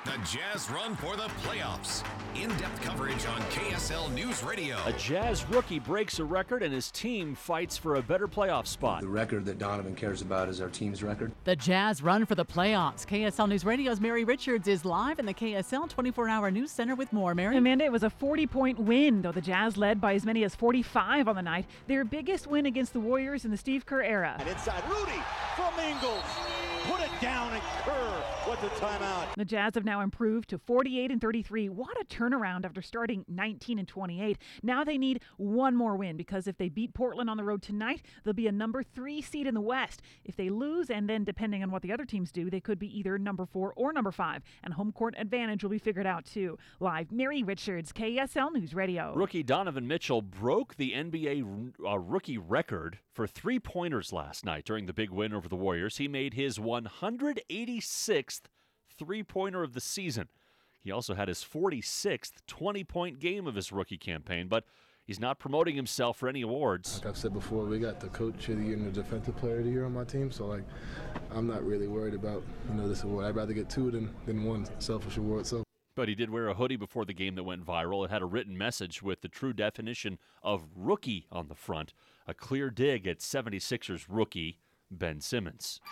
The Jazz run for the playoffs. In-depth coverage on KSL News Radio. A Jazz rookie breaks a record and his team fights for a better playoff spot. The record that Donovan cares about is our team's record. The Jazz run for the playoffs. KSL News Radio's Mary Richards is live in the KSL 24-hour news center with more. Mary? Amanda, it was a 40-point win, though the Jazz led by as many as 45 on the night. Their biggest win against the Warriors in the Steve Kerr era. And inside, Rudy from Ingles. Put it down, and Kerr with the timeout. The Jazz have now improved to 48-33. What a turnaround after starting 19-28. Now they need one more win, because if they beat Portland on the road tonight, they'll be a number 3 seed in the West. If they lose, and then depending on what the other teams do, they could be either number 4 or number 5. And home court advantage will be figured out too. Live, Mary Richards, KSL News Radio. Rookie Donovan Mitchell broke the NBA rookie record for three-pointers last night during the big win over the Warriors. He made his 186th three-pointer of the season. He also had his 46th 20-point game of his rookie campaign, but he's not promoting himself for any awards. Like I've said before, we got the coach of the year and the defensive player of the year on my team, so I'm not really worried about this award. I'd rather get 2 than one selfish award. So. But he did wear a hoodie before the game that went viral. It had a written message with the true definition of rookie on the front, a clear dig at 76ers rookie Ben Simmons.